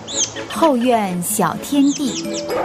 后院小天地。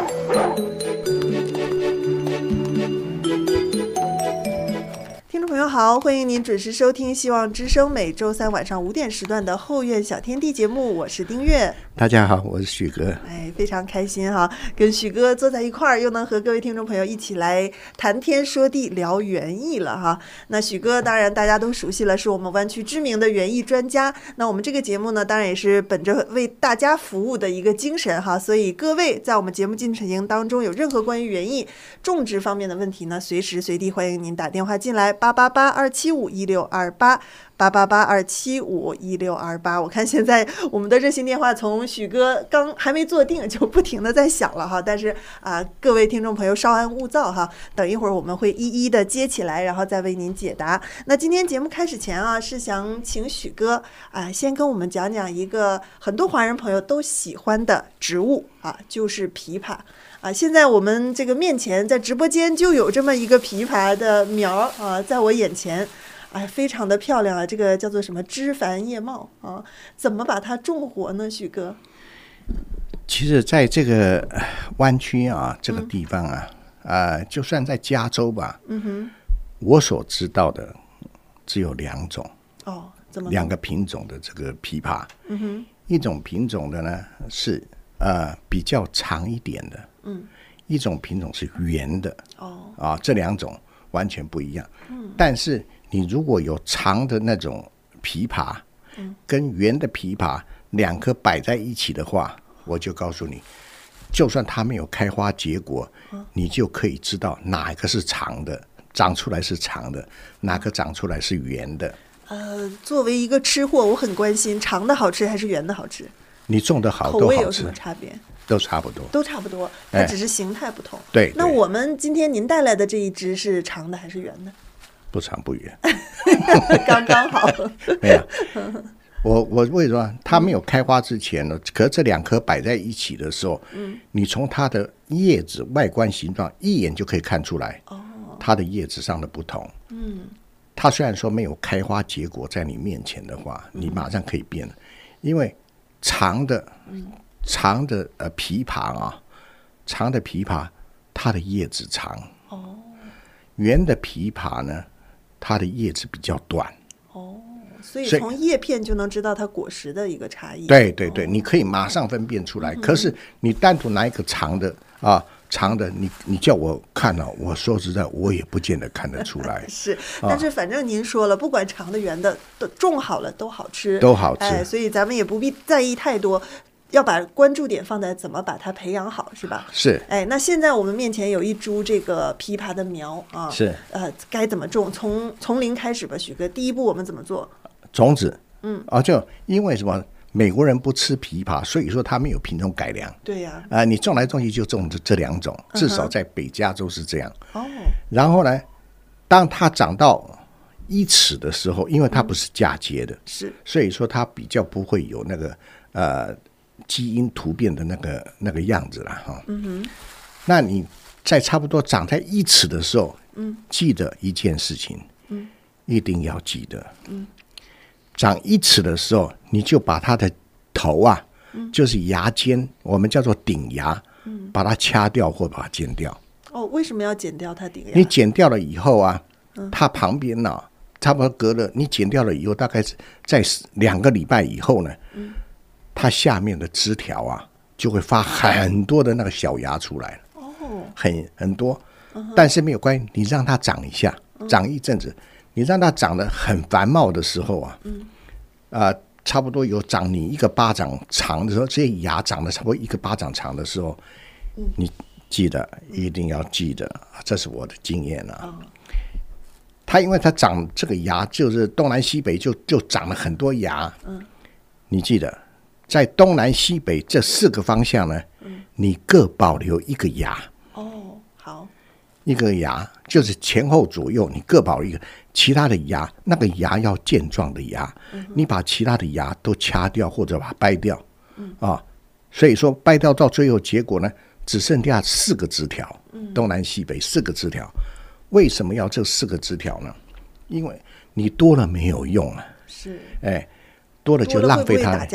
听众朋友好，欢迎您准时收听希望之声每周三晚上5点时段的后院小天地节目，我是丁月。 大家好，我是许哥。 非常开心哈，跟许哥坐在一块儿，又能和各位听众朋友一起来谈天说地聊园艺了哈。那许哥当然大家都熟悉了，是我们湾区知名的园艺专家。那我们这个节目呢，当然也是本着为大家服务的一个精神哈，所以各位在我们节目进程当中有任何关于园艺种植方面的问题呢，随时随地欢迎您打电话进来，888-275-1628。888-275-1628。我看现在我们的热线电话从许哥刚还没坐定就不停的在响了哈，但是各位听众朋友稍安勿躁哈，等一会儿我们会一一的接起来，然后再为您解答。那今天节目开始前是想请许哥先跟我们讲讲一个很多华人朋友都喜欢的植物就是枇杷。现在我们这个面前在直播间就有这么一个枇杷的苗在我眼前。非常的漂亮这个叫做什么枝繁叶茂怎么把它种活呢？许哥， 其实在这个湾区这个地方就算在加州吧，我所知道的只有2种怎么2个品种的这个枇杷，一种品种的呢是比较长一点的，一种品种是圆的，这2种完全不一样，但是你如果有长的那种枇杷跟圆的枇杷2颗摆在一起的话，我就告诉你，就算它没有开花结果，你就可以知道哪一个是长的，长出来是长的，哪个长出来是圆的。 作为一个吃货，我很关心长的好吃还是圆的好吃。 你种的好口味有什么差别？ 都差不多， 都差不多，它只是形态不同。 对。 那我们今天您带来的这一支是长的还是圆的？ 不长不圆， 刚刚好。 没有，我为什么它没有开花之前呢？可是这2颗摆在一起的时候，你从它的叶子外观形状一眼就可以看出来，它的叶子上的不同。它虽然说没有开花结果在你面前的话，你马上可以辨了，因为长的枇杷长的枇杷它的叶子长，圆的枇杷呢，它的叶子比较短， 所以从叶片就能知道它果实的一个差异。 对对对，你可以马上分辨出来。可是你单独拿一个长的你叫我看我说实在我也不见得看得出来。 是，但是反正您说了，不管长的圆的都种好了都好吃， 都好吃。 所以咱们也不必在意太多。要把关注点放在怎么把它培养好，是吧？ 是。 那现在我们面前有一株这个枇杷的苗是。 该怎么种？从零开始吧，许哥。第一步我们怎么做？ 种子。就因为什么？美国人不吃枇杷，所以说他没有品种改良。 对呀。 你种来种去就种这2种，至少在北加州是这样。然后呢，当它长到1尺的时候，因为它不是嫁接的， 是， 所以说它比较不会有那个基因突变的那个样子啦那你在差不多长在1尺的时候，记得一件事情，一定要记得，长1尺的时候，你就把它的头就是芽尖，我们叫做顶芽，把它掐掉或把它剪掉。 为什么要剪掉它顶芽？ 你剪掉了以后它旁边差不多隔了，你剪掉了以后，大概是在2个礼拜以后呢，它下面的枝条就会发很多的那个小芽出来了，很多，但是没有关系，你让它长一下，长一阵子，你让它长得很繁茂的时候差不多有长你1个巴掌长的时候，这些芽长得差不多1个巴掌长的时候，你记得一定要记得，这是我的经验它因为它长这个芽，就是东南西北就长了很多芽，你记得。在东南西北这4个方向呢，你各保留1个芽。 好 ，1个芽就是前后左右你各保留1个，其他的芽那个芽要健壮的芽，你把其他的芽都掐掉或者把它掰掉，所以说掰掉到最后结果呢，只剩下4个枝条，东南西北4个枝条。为什么要这4个枝条呢？因为你多了没有用是， 多了就浪费它。 多了会不会打架？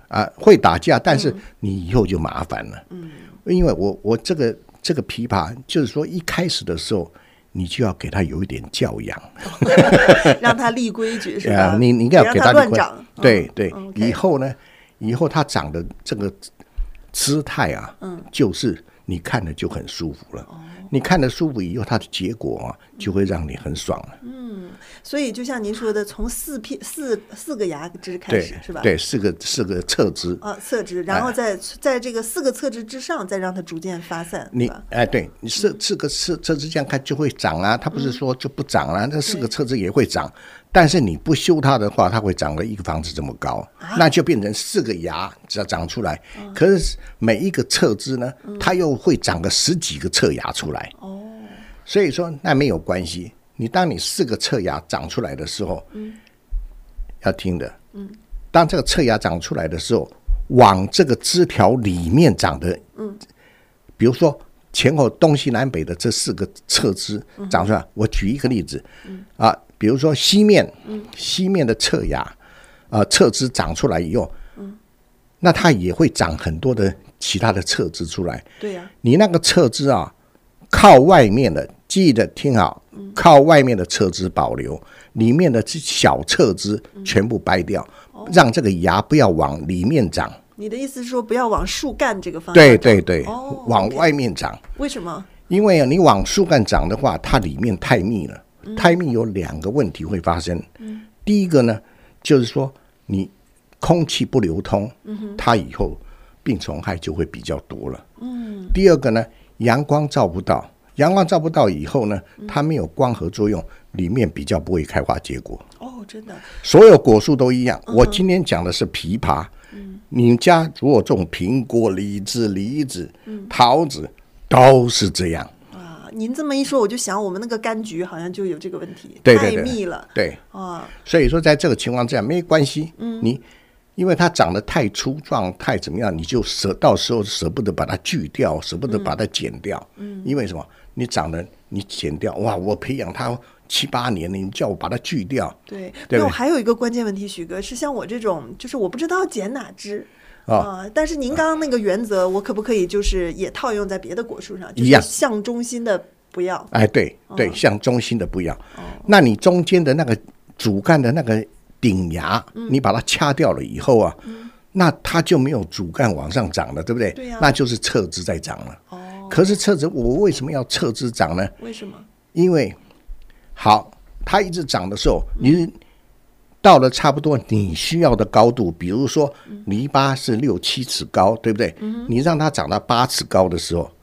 会打架，但是你以后就麻烦了。因为我这个琵琶，就是说一开始的时候，你就要给他有一点教养， 让他立规矩是吧？ 你要给他乱长。 对对， okay 以后他长的这个姿态啊，就是你看了就很舒服了。你看得舒服以后，它的结果啊，就会让你很爽了。 所以就像您说的，从四个牙枝开始是吧？ 对，四个侧枝侧枝，然后在这个4个侧枝之上，再让它逐渐发散。 对，你四个侧枝这样看就会长啊，它不是说就不长啊，这4个侧枝也会长。但是你不修它的话，它会长了一个房子这么高，那就变成4个牙长出来。可是每一个侧枝呢，它又会长个10几个侧牙出来。所以说那没有关系。当你4个侧牙长出来的时候，要听的，当这个侧牙长出来的时候，往这个枝条里面长的，比如说前后东西南北的这4个侧枝长出来，我举一个例子，比如说西面的侧牙，侧枝长出来以后，那它也会长很多的其他的侧枝出来。 对呀， 你那个侧枝啊，靠外面的，记得听好，靠外面的侧枝保留，里面的小侧枝全部掰掉，让这个牙不要往里面长。 你的意思是说，不要往树干这个方向长？ 对，往外面长。 为什么？因为你往树干长的话，它里面太密了。太密有2个问题会发生。第一个呢，就是说你空气不流通，它以后病虫害就会比较多了。第二个呢，阳光照不到以后呢，它没有光合作用，里面比较不会开花结果。 真的， 所有果树都一样。我今天讲的是枇杷，你家如果种苹果、梨子、桃子，都是这样。 您这么一说，我就想我们那个柑橘好像就有这个问题， 太密了。 对，所以说在这个情况之下没关系，因为它长得太粗壮太怎么样，你就到时候舍不得把它锯掉，舍不得把它剪掉。因为什么？你长得你剪掉，哇，我培养它7、8年了，你叫我把它锯掉。 对，那还有一个关键问题，许哥，是像我这种，就是我不知道剪哪枝。但是您刚刚那个原则，我可不可以就是也套用在别的果树上？就是向中心的不要。对，向中心的不要。那你中间的那个主干的那个顶芽，你把它掐掉了以后啊，那它就没有主干往上长了，对不对？对呀，那就是侧枝在长了。可是侧枝，我为什么要侧枝长呢？为什么？因为它一直长的时候，你到了差不多你需要的高度，比如说篱笆是6、7尺高，对不对？你让它长到8尺高的时候，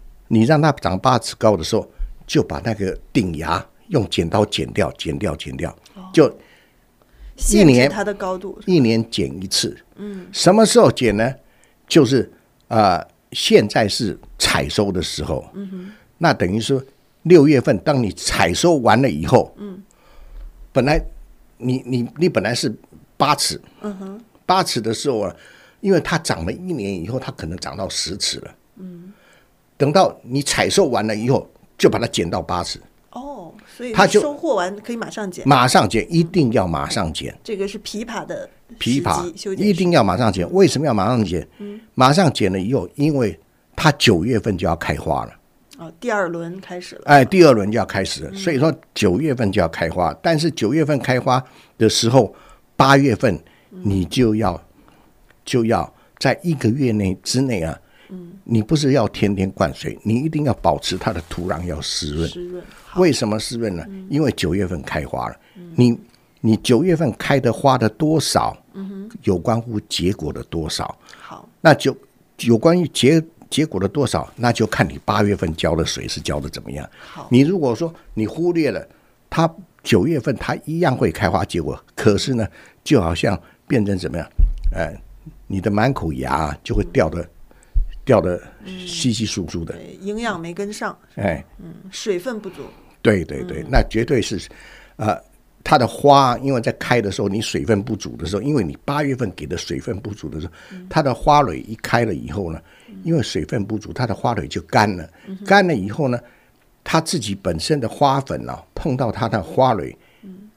就把那个顶芽用剪刀剪掉，就限制它的高度 ，1年剪1次。什么时候剪呢？就是现在是采收的时候。那等于说6月份，当你采收完了以后，本来你本来是8尺，8尺的时候啊，因为它长了1年以后，它可能长到10尺了。等到你采收完了以后，就把它剪到8尺。所以它就收获完可以马上剪，一定要马上剪。这个是枇杷的枇杷，一定要马上剪。为什么要马上剪？马上剪了以后，因为它9月份就要开花了。第2轮开始了。第2轮就要开始了，所以说9月份就要开花。但是9月份开花的时候，8月份你就要在1个月之内啊，你不是要天天灌水，你一定要保持它的土壤要湿润。为什么湿润呢？因为9月份开花了，你9月份开的花的多少，有关乎结果的多少。那就有关于结果的多少，那就看你8月份浇的水是浇的怎么样。你如果说你忽略了它9月份，它一样会开花结果，可是呢，就好像变成怎么样？你的满口牙就会掉的稀稀疏疏的，营养没跟上，水分不足。对，那绝对是，它的花，因为在开的时候，你水分不足的时候，因为你8月份给的水分不足的时候，它的花蕊一开了以后呢，因为水分不足，它的花蕊就干了，干了以后呢，它自己本身的花粉碰到它的花蕊，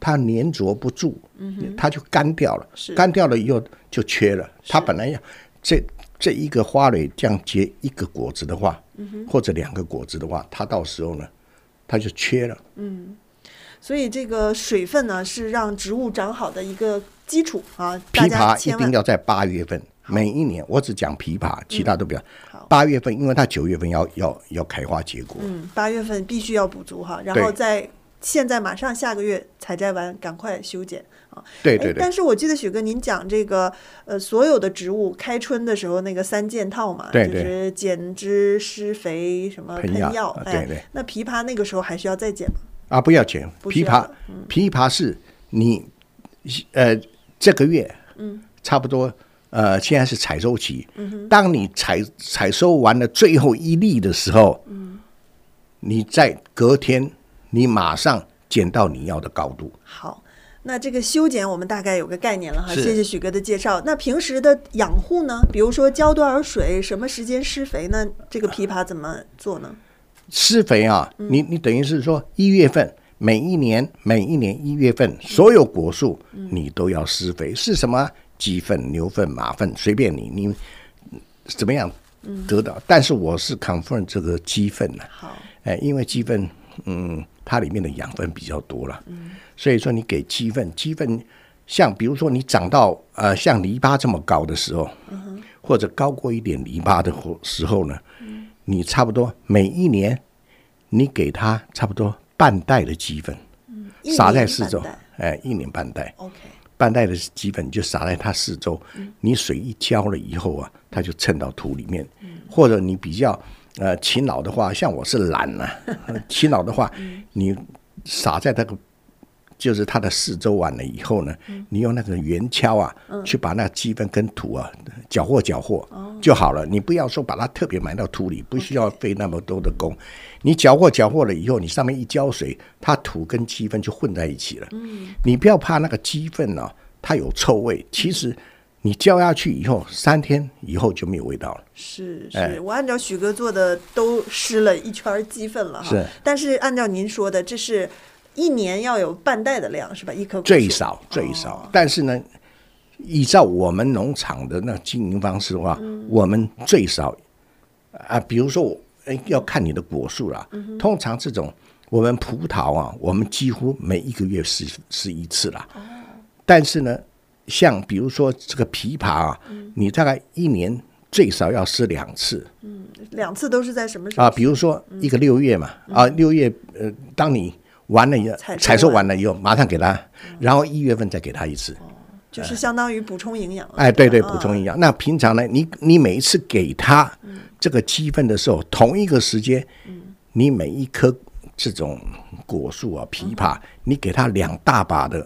它粘着不住，它就干掉了。干掉了以后就缺了。它本来要这一个花蕊这样结一个果子的话，或者2个果子的话，它到时候呢，它就缺了。 所以这个水分呢，是让植物长好的一个基础啊。 枇杷一定要在8月份，每一年我只讲枇杷，其他都不要。8月份，因为它9月份要开花结果。 8月份必须要补足哈，然后现在马上下个月采摘完，赶快修剪啊！ 对。 但是我记得许哥您讲这个所有的植物开春的时候那个3件套嘛， 对， 就是剪枝、施肥、什么喷药。 对。 那枇杷那个时候还需要再剪吗？ 不要剪。枇杷是你这个月差不多现在是采收期，当你采收完了最后一粒的时候，你在隔天你马上剪到你要的高度。 好，那这个修剪我们大概有个概念了哈，谢谢许哥的介绍。那平时的养护呢？比如说浇多少水，什么时间施肥呢？这个枇杷怎么做呢？ 施肥啊，你等于是说1月份，每一年1月份，所有果树你都要施肥，是什么？鸡粪、牛粪、马粪，随便你怎么样得到。但是我是 confirm 这个鸡粪呢，因为鸡粪它里面的养分比较多了，所以说你给鸡粪像比如说你长到像篱笆这么高的时候，或者高过一点篱笆的时候呢，你差不多每一年你给它差不多半袋的鸡粪，撒在四周，1年半袋。 OK。 半袋的鸡粪就撒在它四周，你水一浇了以后啊，它就渗到土里面。或者你比较勤劳的话，像我是懒啊，勤劳的话，你撒在那个就是它的四周完了以后呢，你用那个圆锹啊，去把那鸡粪跟土啊搅和就好了。你不要说把它特别埋到土里，不需要费那么多的功。你搅和了以后，你上面一浇水，它土跟鸡粪就混在一起了。你不要怕那个鸡粪啊，它有臭味，其实你浇下去以后3天以后就没有味道了。 是，我按照许哥做的都施了一圈鸡粪了哈。但是按照您说的，这是1年要有半袋的量是吧？一棵果树最少。但是呢，依照我们农场的那经营方式的话，我们最少比如说要看你的果树啦。通常这种我们葡萄啊，我们几乎每1个月施一次啦。但是呢，像比如说这个枇杷啊，你大概1年最少要施2次。 2次都是在什么时候？ 比如说一个6月嘛，6月当你完了以后，采收完了以后，马上给它，然后1月份再给它一次。 就是相当于补充营养了。 对，补充营养。那平常呢，你每一次给它这个鸡粪的时候，同一个时间，你每一颗这种果树啊，枇杷，你给它2大把的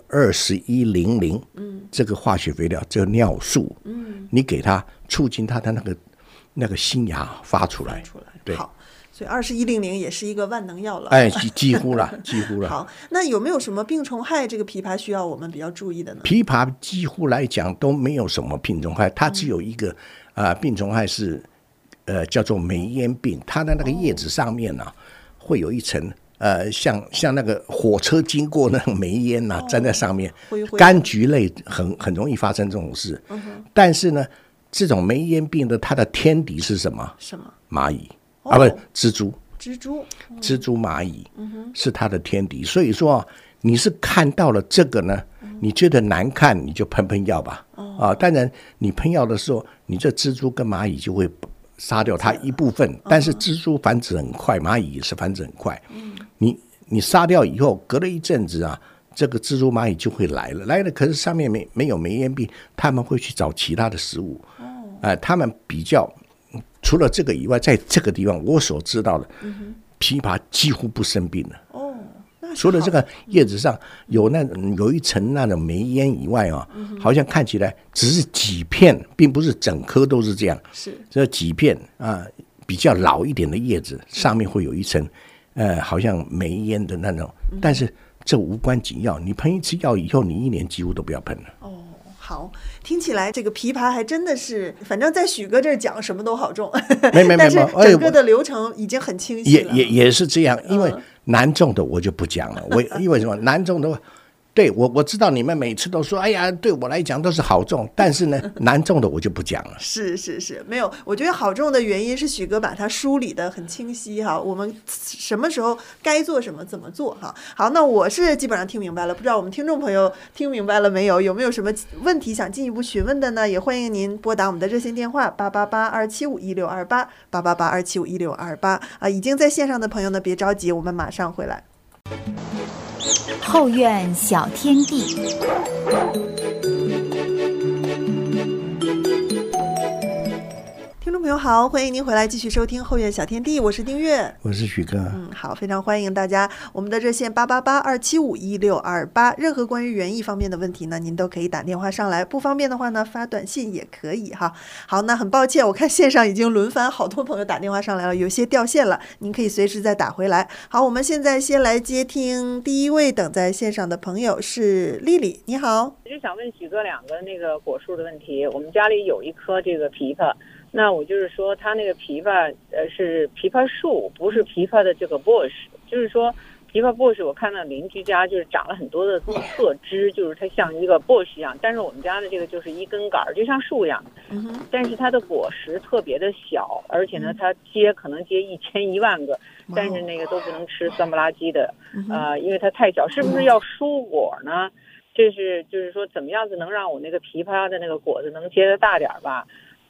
2100，这个化学肥料，这个尿素，你给它促进它的那个新芽发出来。对。 好。所以2100也是一个万能药了。 几乎了。 好，那有没有什么病虫害这个枇杷需要我们比较注意的呢？ 枇杷几乎来讲都没有什么病虫害，它只有一个病虫害是叫做霉烟病，它的那个叶子上面呢，会有一层像那个火车经过那种霉烟粘在上面，柑橘类很容易发生这种事。但是呢，这种霉烟病的它的天敌是什么？蚂蚁。不是蜘蛛，蜘蛛蚂蚁是它的天敌。所以说你是看到了这个呢，你觉得难看，你就喷药吧。当然你喷药的时候，你这蜘蛛跟蚂蚁就会杀掉它一部分，但是蜘蛛繁殖很快，蚂蚁也是繁殖很快。你杀掉以后，隔了一阵子啊，这个蜘蛛蚂蚁就会来了，可是上面没有霉烟病，他们会去找其他的食物。他们比较。除了这个以外，在这个地方我所知道的，枇杷几乎不生病了。除了这个叶子上有一层那种霉烟以外啊，好像看起来只是几片，并不是整颗都是这样。这几片比较老一点的叶子上面会有一层好像霉烟的那种，但是这无关紧要。你喷一次药以后，你1年几乎都不要喷了。 好，听起来这个枇杷还真的是，反正在许哥这儿讲什么都好种， 没， 但是整个的流程已经很清晰了。 也是这样，因为难种的我就不讲了。因为什么？难种的话， 对，我知道你们每次都说，哎呀，对我来讲都是好种，但是呢，难种的我就不讲了。 是，没有，我觉得好种的原因是许哥把它梳理的很清晰哈，我们什么时候该做什么，怎么做哈。好，那我是基本上听明白了，不知道我们听众朋友听明白了没有？有没有什么问题想进一步询问的呢？也欢迎您拨打我们的热线电话888-275-1628，888-275-1628啊。已经在线上的朋友呢，别着急，我们马上回来。 后院小天地， 听众朋友好，欢迎您回来继续收听后院小天地，我是丁月， 我是许哥。 好，非常欢迎大家。我们的热线888-275-1628，任何关于园艺方面的问题呢，您都可以打电话上来，不方便的话呢，发短信也可以哈。好，那很抱歉，我看线上已经轮番好多朋友打电话上来了，有些掉线了，您可以随时再打回来。好，我们现在先来接听第一位等在线上的朋友是丽丽，你好。 我就想问许哥两个那个果树的问题。我们家里有一棵这个枇杷，那我就是说它那个枇杷是枇杷树，不是枇杷的这个 bush， 就是说枇杷 bush 我看到邻居家就是长了很多的侧枝，就是它像一个 bush 一样，但是我们家的这个就是一根杆儿，就像树一样，但是它的果实特别的小，而且呢它可能结1000、10000个，但是那个都不能吃，酸不拉几的，因为它太小，是不是要疏果呢？就是说怎么样子能让我那个枇杷的那个果子能结得大点吧？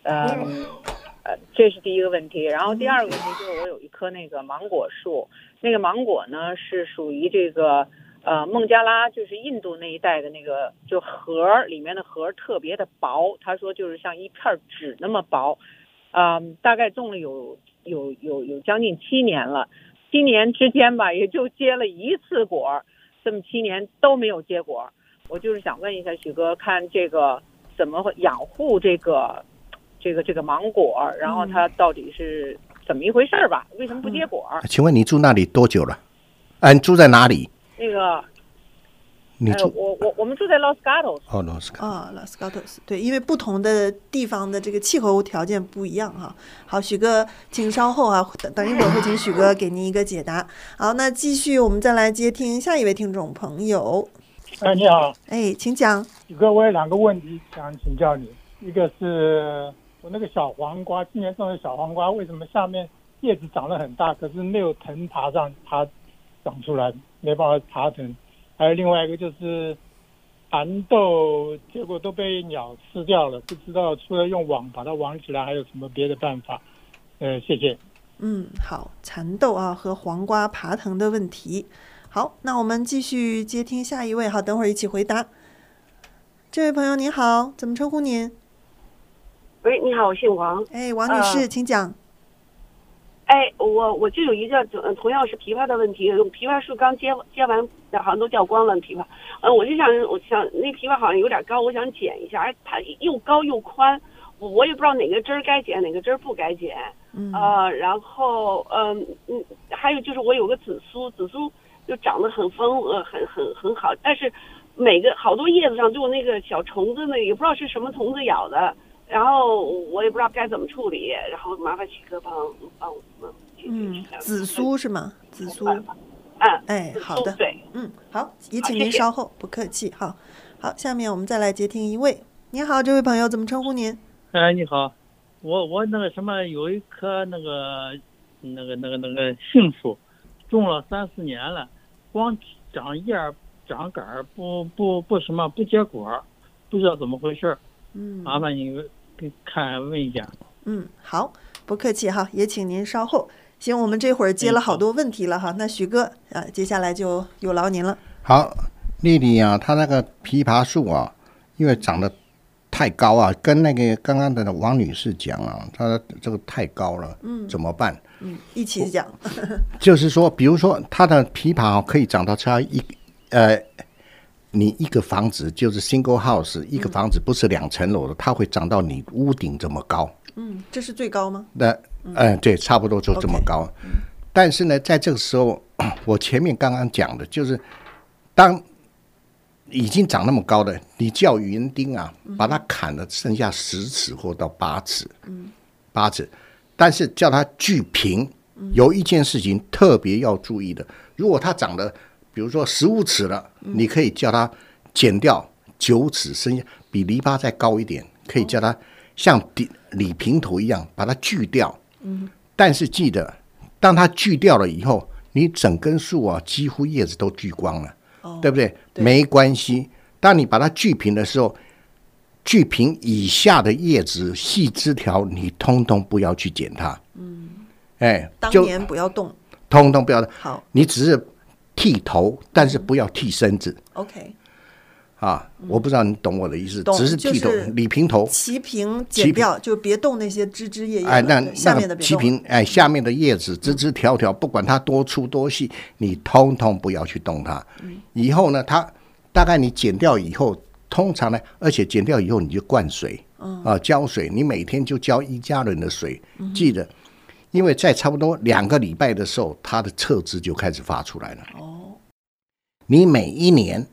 这是第一个问题。然后第二个问题就是我有一棵那个芒果树，那个芒果呢是属于这个孟加拉，就是印度那一带的那个，就核里面的核特别的薄，他说就是像一片纸那么薄，大概种了有将近7年了，7年之间吧也就结了1次果，这么7年都没有结果。我就是想问一下许哥，看这个怎么养护这个芒果，然后它到底是怎么一回事吧？为什么不结果？ 请问你住那里多久了？你住在哪里？ 那个， 你住我们住在 Los Gatos。 Los Gatos， 对，因为不同的地方的这个气候条件不一样哈。好，许哥，请稍后啊，等一会儿会请许哥给您一个解答。好，那继续我们再来接听下一位听众朋友。 你好。 请讲。 许哥，我有2个问题想请教你，一个是我那个小黄瓜，今年种的小黄瓜，为什么下面叶子长得很大，可是没有藤长出来，没办法爬藤？还有另外一个就是蚕豆，结果都被鸟吃掉了，不知道除了用网把它网起来，还有什么别的办法？谢谢。 好，蚕豆啊和黄瓜爬藤的问题。好，那我们继续接听下一位，好，等会儿一起回答。这位朋友您好，怎么称呼您？ 喂，你好，我姓王。 王女士，请讲。 我就有一个同样是枇杷的问题，枇杷树刚结完，好像都掉光了枇杷。我想那枇杷好像有点高，我想剪一下，它又高又宽，我也不知道哪个枝儿该剪，哪个枝儿不该剪。然后还有就是我有个紫苏就长得很丰很好，但是好多叶子上就有那个小虫子呢，也不知道是什么虫子咬的。然后我也不知道该怎么处理，然后麻烦许哥帮我们解决。 紫苏是吗？紫苏。好的。 对。 好，也请您稍后，不客气。好，下面我们再来接听一位。你好，这位朋友怎么称呼您？ 你好，我那个什么有一棵那个杏树，种了3-4年了，光长叶长杆不结果，不知道怎么回事。麻烦你问一下。 好，不客气哈，也请您稍后。行，我们这会儿接了好多问题了哈，那许哥接下来就有劳您了。 好，丽丽啊，她那个枇杷树啊，因为长得太高啊，跟那个刚刚的王女士讲啊，她这个太高了，怎么办？ 一起讲。 就是说，比如说她的枇杷可以长到你一个房子就是 single house， 一个房子不是2层楼的，它会长到你屋顶这么高。 这是最高吗？ 对，差不多就这么高。但是呢，在这个时候，我前面刚刚讲的就是，当已经长那么高的，你叫园丁啊，把它砍了，剩下10尺或到8尺，8尺，但是叫它锯平。有一件事情特别要注意的，如果它长得比如说15尺了，你可以叫它剪掉9尺，剩下比篱笆再高一点，可以叫它像理平头一样把它锯掉。但是记得，当它锯掉了以后，你整根树啊几乎叶子都锯光了，对不对？没关系，当你把它锯平的时候，锯平以下的叶子、细枝条，你通通不要去剪它。 当年不要动， 通通不要。 好， 你只是剃头，但是不要剃身子。 OK。 我不知道你懂我的意思，只是剃头、理平头， 齐平剪掉，就别动那些枝枝叶叶。 那下面的别动。 齐平，下面的叶子枝枝条条，不管它多粗多细，你通通不要去动它。以后呢，它大概你剪掉以后，通常呢，而且剪掉以后你就灌水，浇水，你每天就浇1加仑的水，记得，因为在差不多2个礼拜的时候，它的侧枝就开始发出来了。你每一年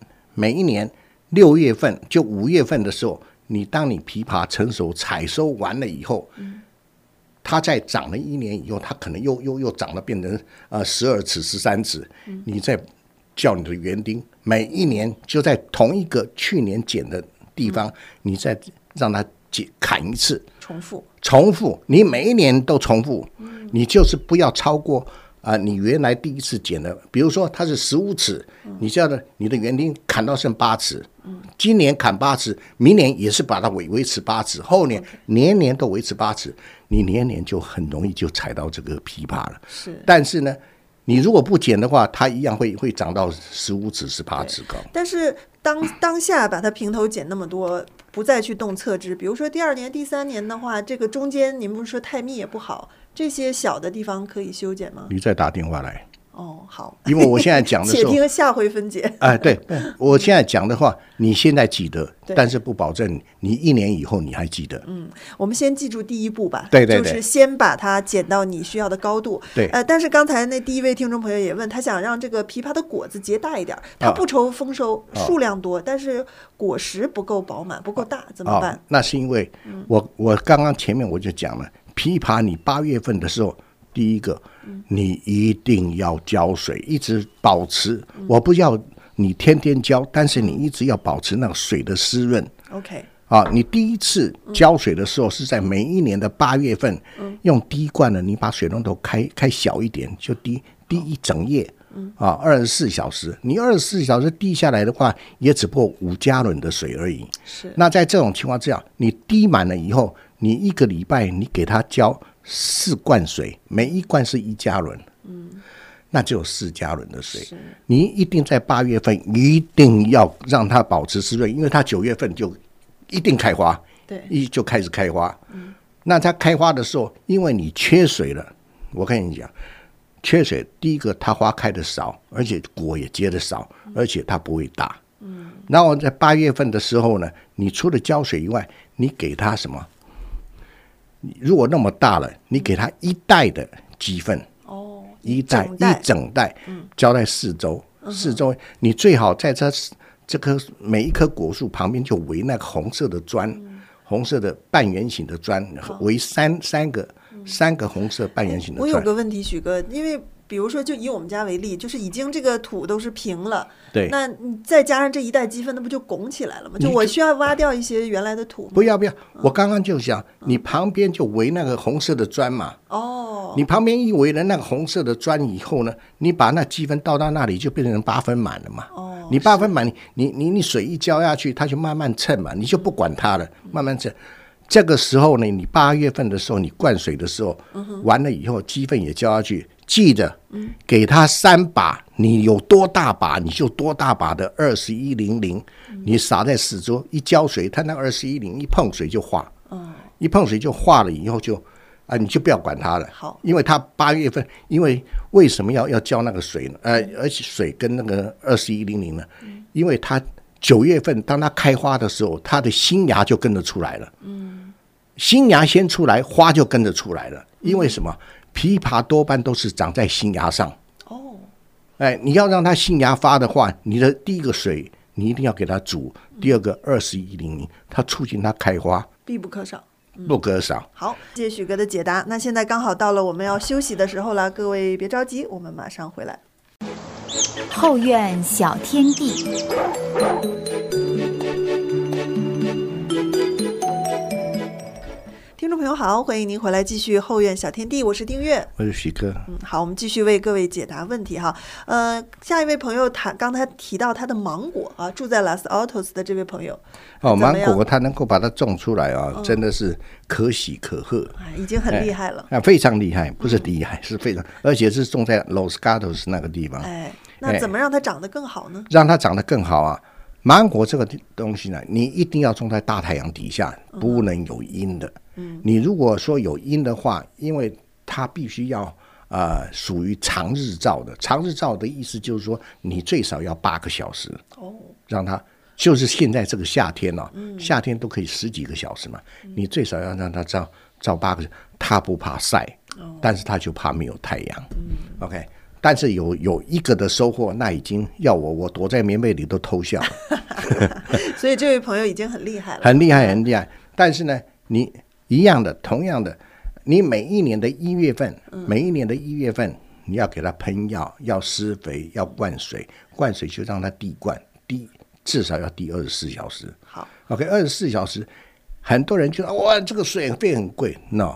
6月份就5月份的时候，当你枇杷成熟采收完了以后，它再长了1年以后，它可能又长了变成12尺13尺，你再叫你的园丁每一年就在同一个去年剪的地方，你再让它砍一次，重复，你每一年都重复，你就是不要超过你原来第一次剪的，比如说它是15尺，你叫你的园丁砍到剩8尺，今年砍8尺，明年也是把它维持8尺，后年年年都维持8尺，你年年就很容易就踩到这个枇杷了。但是呢，你如果不剪的话，它一样会长到15尺18尺高。 但是当下把它平头剪那么多，不再去动侧枝，比如说第2年、第3年的话，这个中间你们不是说太密也不好，这些小的地方可以修剪吗？ 你再打电话来。 好， 因为我现在讲的时候， 且听下回分解。 对，我现在讲的话，你现在记得，但是不保证你1年以后你还记得。 我们先记住第一步吧， 对， 就是先把它剪到你需要的高度。 对， 但是刚才那第一位听众朋友也问，他想让这个枇杷的果子结大一点，他不愁丰收，数量多，但是果实不够饱满，不够大，怎么办？ 那是因为我刚刚前面我就讲了，枇杷你8月份的时候，第一个，你一定要浇水，一直保持。我不要你天天浇，但是你一直要保持那个水的湿润。 OK。 你第一次浇水的时候是在每一年的8月份，用滴灌的，你把水龙头开小一点，就滴一整夜。24小时，你24小时滴下来的话，也只不过5加仑的水而已。那在这种情况之下，你滴满了以后，你1个礼拜你给它浇4罐水，每1罐是1加仑，那就有4加仑的水。你一定在8月份一定要让它保持湿润，因为它9月份就一定开花，就开始开花。那它开花的时候，因为你缺水了，我跟你讲，缺水，第一个它花开的少，而且果也结的少，而且它不会大。然后在8月份的时候呢，你除了浇水以外，你给它什么？如果那么大了，你给它1袋的鸡粪，一整袋，浇在4周，你最好在这棵每一棵果树旁边就围那个红色的砖，红色的半圆形的砖，围三个红色半圆形的砖。 我有个问题，许哥，因为比如说就以我们家为例，就是已经这个土都是平了， 对， 那你再加上这1袋鸡粪，那不就拱起来了吗？就我需要挖掉一些原来的土吗？ 不要，我刚刚就想，你旁边就围那个红色的砖嘛。你旁边一围了那个红色的砖以后呢，你把那鸡粪倒到那里，就变成8分满了嘛。你8分满，你水一浇下去，它就慢慢蹭嘛，你就不管它了，慢慢蹭。这个时候呢，你8月份的时候，你灌水的时候，完了以后，鸡粪也浇下去，记得给它3把，你有多大把你就多大把的2100，你撒在4周，一浇水，它那2100一碰水就化，一碰水就化了以后就你就不要管它了。 好， 因为它8月份，因为什么要浇那个水呢？而且水跟那个2100呢，因为它9月份当它开花的时候，它的新芽就跟着出来了。新芽先出来，花就跟着出来了。因为什么？枇杷多半都是长在新芽上。你要让它新芽发的话，你的第一个水你一定要给它煮，第二个2100，它促进它开花， 必不可少。 不可少。 好，谢谢许哥的解答。那现在刚好到了我们要休息的时候了，各位别着急，我们马上回来。 后院小天地。 听众朋友好，欢迎您回来继续后院小天地，我是丁月， 我是许哥。 好，我们继续为各位解答问题哈。下一位朋友刚才提到他的芒果啊，住在 Los Altos 的这位朋友， 芒果他能够把它种出来啊，真的是可喜可贺， 已经很厉害了， 非常厉害，不是厉害，是非常，而且是种在 Los Gatos 那个地方。 那怎么让它长得更好呢？ 让它长得更好啊！芒果这个东西呢，你一定要种在大太阳底下，不能有阴的。你如果说有阴的话，因为它必须要属于长日照的。长日照的意思就是说，你最少要8个小时让它，就是现在这个夏天夏天都可以10几个小时嘛，你最少要让它照8个小时。它不怕晒，但是它就怕没有太阳。OK。但是有一个的收获，那已经要我躲在棉被里都偷笑了。 所以这位朋友已经很厉害了， 很厉害，很厉害。但是呢，你一样的，同样的，你每一年的1月份，你要给它喷药，要施肥，要灌水，灌水就让它滴灌，至少要滴24小时。 好 ，OK， 24小时，很多人觉得哇，这个水费很贵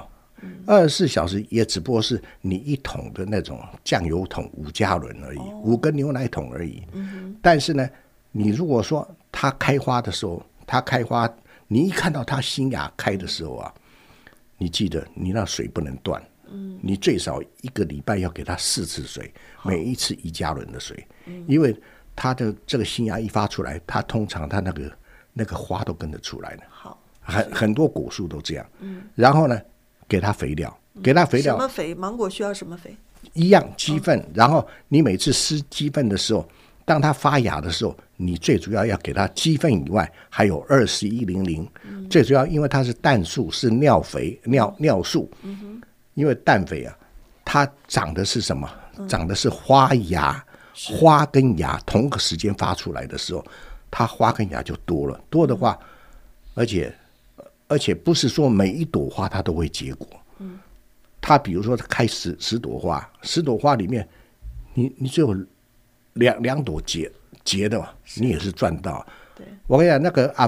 ，no。24小时也只不过是你1桶的那种酱油桶5加仑而已，5个牛奶桶而已。但是呢，你如果说它开花的时候，你一看到它新芽开的时候啊，你记得你那水不能断，你最少1个礼拜要给它4次水，每一次1加仑的水，因为它的这个新芽一发出来，它通常它那个花都跟着出来了。 好， 很多果树都这样。然后呢，给它肥料， 什么肥？芒果需要什么肥？ 一样鸡粪。然后你每次施鸡粪的时候，当它发芽的时候，你最主要要给它鸡粪以外，还有2100。最主要，因为它是氮素，是尿肥、尿素。因为氮肥啊，它长的是什么？长的是花芽，花跟芽同个时间发出来的时候，它花跟芽就多了。多的话，而且不是说每一朵花它都会结果。它比如说开10朵花，10朵花里面，你只有两朵结的嘛，你也是赚到。我跟你讲，那个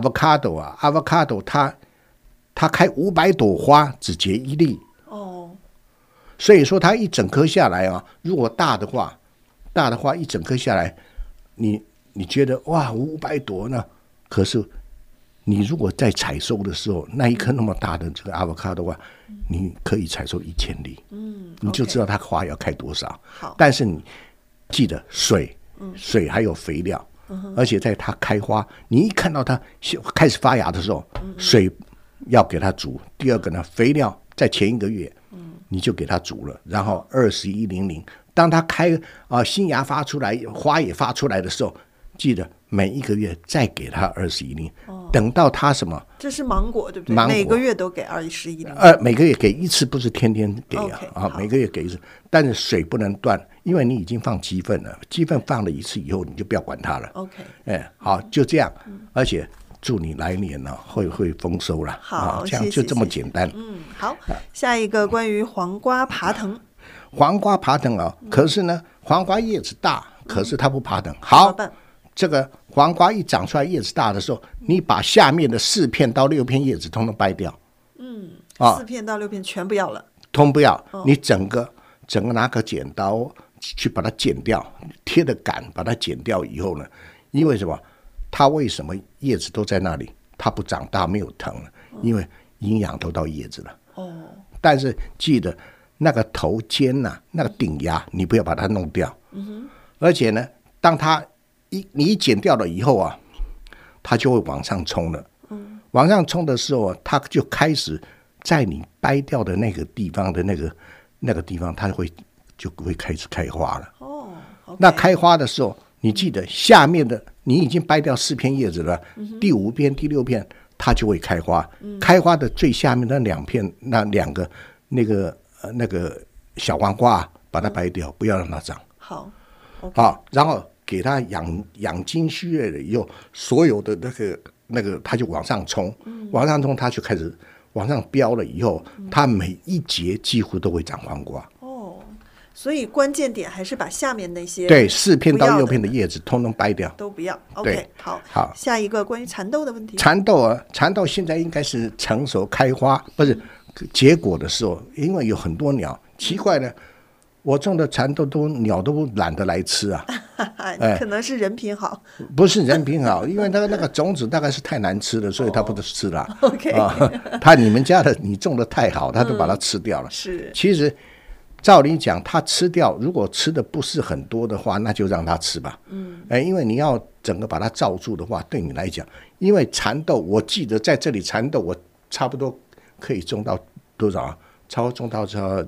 avocado 它开500朵花，只结1粒。所以说它一整颗下来啊，如果大的话一整颗下来，你觉得哇500朵呢？可是你如果在采收的时候，那一颗那么大的这个 avocado 的话，你可以采收1000粒，你就知道它花要开多少。但是你记得水还有肥料，而且在它开花，你一看到它开始发芽的时候，水要给它煮。第二个呢，肥料在前1个月，你就给它煮了，然后2100。当它新芽发出来，花也发出来的时候，记得每1个月再给它2100。等到它什么？ 这是芒果对不对？每个月都给2100。 每个月给1次，不是天天给每个月给1次，但是水不能断，因为你已经放鸡粪了，鸡粪放了1次以后，你就不要管它了。好，就这样，而且祝你来年呢会丰收了。 好， 这样就这么简单。 好，下一个关于黄瓜爬藤。 黄瓜爬藤啊，可是呢，黄瓜叶子大，可是它不爬藤。好，这个黄瓜一长出来叶子大的时候，你把下面的4片到6片叶子通通掰掉。 4片到6片全不要了， 通不要。你整个拿个剪刀去把它剪掉，贴的杆把它剪掉以后呢，因为什么？它为什么叶子都在那里？它不长大没有藤了，因为营养都到叶子了。但是记得那个头尖那个顶芽你不要把它弄掉。而且呢，当它你一剪掉了以后啊，它就会往上冲了。往上冲的时候，它就开始在你掰掉的那个地方的那个地方，它就会开始开花了。那开花的时候，你记得下面的你已经掰掉4片叶子了，第5片、第6片它就会开花。开花的最下面那2片，那2个那个小黄瓜把它掰掉，不要让它长。 好， 然后给它养精蓄锐了以后，所有的那个它就往上冲，往上冲它就开始往上飙了以后，它每一节几乎都会长黄瓜。 所以关键点还是把下面那些对4片到6片的叶子通通掰掉， 都不要。OK， 好，下一个关于蚕豆的问题。 蚕豆现在应该是成熟开花，不是结果的时候，因为有很多鸟，奇怪了。我种的蚕豆鸟都懒得来吃啊， 可能是人品好， 不是人品好，因为那个种子大概是太难吃了，所以它不能吃了。 OK， 你们家的你种的太好，它都把它吃掉了。 是， 其实照理讲，它吃掉，如果吃的不是很多的话，那就让它吃吧。因为你要整个把它罩住的话，对你来讲，因为蚕豆，我记得在这里蚕豆我差不多可以种到多少啊？差不多种到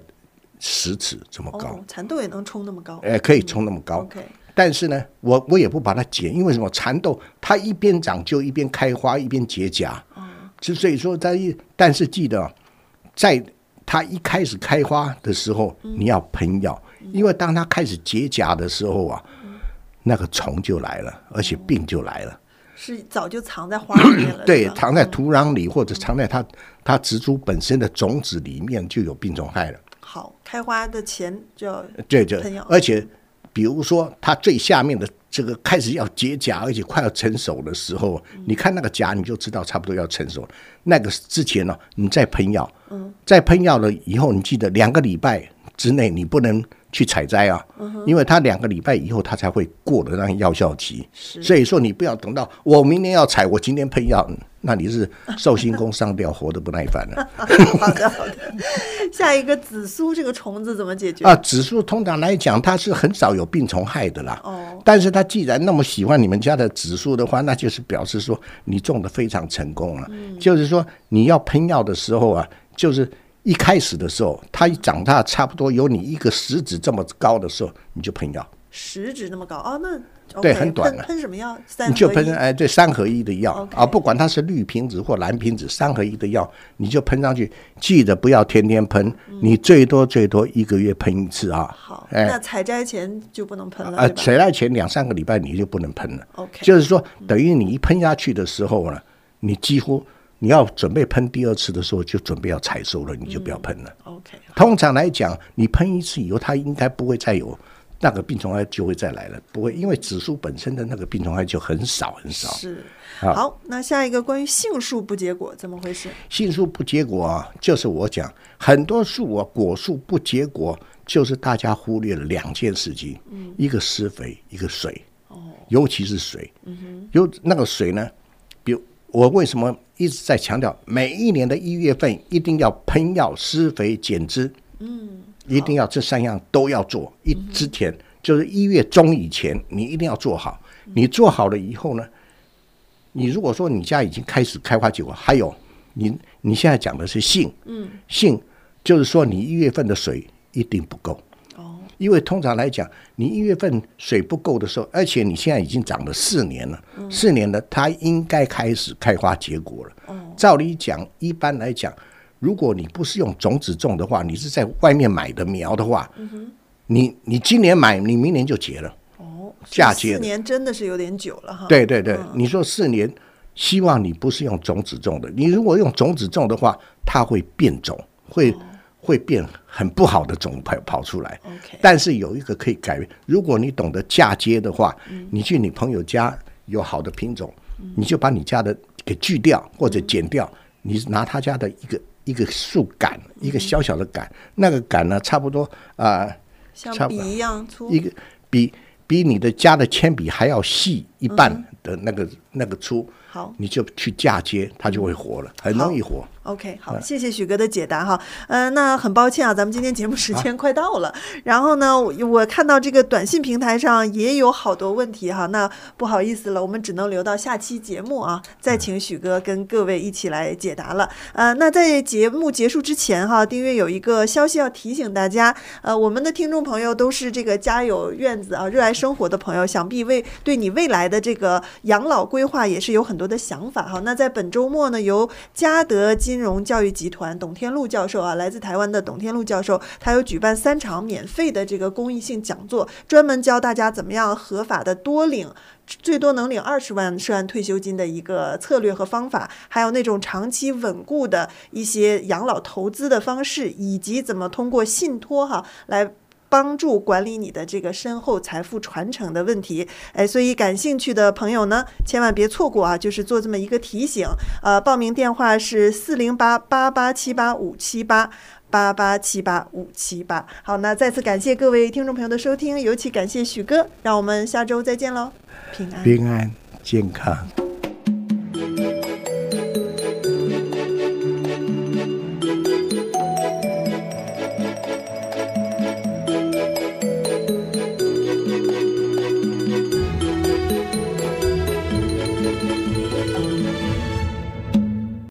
10尺这么高， 蚕豆也能冲那么高？ 可以冲那么高。 OK， 但是呢，我也不把它剪，因为什么？蚕豆它一边长就一边开花，一边结荚。所以说但是记得，在它一开始开花的时候，你要喷药，因为当它开始结荚的时候啊，那个虫就来了，而且病就来了。 是早就藏在花里面了， 对，藏在土壤里，或者藏在它植株本身的种子里面，就有病虫害了。 好，开花的前就要喷药， 而且比如说它最下面的这个开始要结荚，而且快要成熟的时候，你看那个荚你就知道差不多要成熟了。那个之前呢，你再喷药，再喷药了以后，你记得2个礼拜之内你不能去采摘啊，因为它2个礼拜以后它才会过了那个药效期。所以说你不要等到我明年要采，我今天喷药，那你是寿星公上吊，活得不耐烦了。 好的。下一个紫苏这个虫子怎么解决啊？紫苏通常来讲它是很少有病虫害的啦。但是它既然那么喜欢你们家的紫苏的话，那就是表示说你种得非常成功了。就是说你要喷药的时候啊，就是一开始的时候，它一长大差不多有你一个食指这么高的时候，你就喷药。 食指那么高哦，那对，很短了。 喷什么药？ 你就喷对3合1的药啊，不管它是绿瓶子或蓝瓶子，3合1的药你就喷上去。记得不要天天喷，你最多1个月喷1次啊。 好，那采摘前就不能喷了，对吧？ 采摘前2-3个礼拜你就不能喷了。 OK， 就是说等于你一喷下去的时候呢，你几乎你要准备喷第2次的时候，就准备要采收了，你就不要喷了。 OK， 通常来讲，你喷1次以后，它应该不会再有那个病虫害就会再来了，不会，因为紫苏本身的那个病虫害就很少很少。 是，好，那下一个关于杏树不结果怎么回事？ 杏树不结果啊，就是我讲很多树啊，果树不结果，就是大家忽略了2件事情，一个施肥，一个水。尤其是水，有那个水呢，比如我为什么一直在强调，每一年的1月份一定要喷药、施肥、剪枝。一定要这3样都要做。之前就是1月中以前，你一定要做好。你做好了以后呢，你如果说你家已经开始开花结果，还有你现在讲的是杏，杏就是说你1月份的水一定不够。因为通常来讲，你1月份水不够的时候，而且你现在已经长了4年了，4年了，它应该开始开花结果了。照理讲，一般来讲，如果你不是用种子种的话，你是在外面买的苗的话，你今年买，你明年就结了。嫁接 4年真的是有点久了哈。 对，你说4年，希望你不是用种子种的。你如果用种子种的话，它会变种，会变很不好的种跑出来。但是有一个可以改变，如果你懂得嫁接的话，你去你朋友家有好的品种，你就把你家的给锯掉或者剪掉，你拿他家的一个树杆，一个小小的杆，那个杆呢，差不多像笔一样粗， 一个比你的家的铅笔还要细一半的那个粗。好，你就去嫁接，它就会活了，很容易活。 OK， 好，谢谢许哥的解答哈。那很抱歉啊，咱们今天节目时间快到了。然后呢，我看到这个短信平台上也有好多问题哈，那不好意思了，我们只能留到下期节目啊，再请许哥跟各位一起来解答了。那在节目结束之前哈，丁月有一个消息要提醒大家，我们的听众朋友都是这个家有院子啊，热爱生活的朋友，想必对你未来的这个养老规划也是有很多的想法哈。那在本周末呢，由嘉德金融教育集团董天禄教授啊，来自台湾的董天禄教授，他有举办3场免费的这个公益性讲座，专门教大家怎么样合法的多领，最多能领20万涉案退休金的一个策略和方法，还有那种长期稳固的一些养老投资的方式，以及怎么通过信托来帮助管理你的这个身后财富传承的问题。所以感兴趣的朋友呢，千万别错过啊，就是做这么一个提醒。报名电话是408-8878-5788878-578。好，那再次感谢各位听众朋友的收听，尤其感谢许哥，让我们下周再见喽，平安平安健康。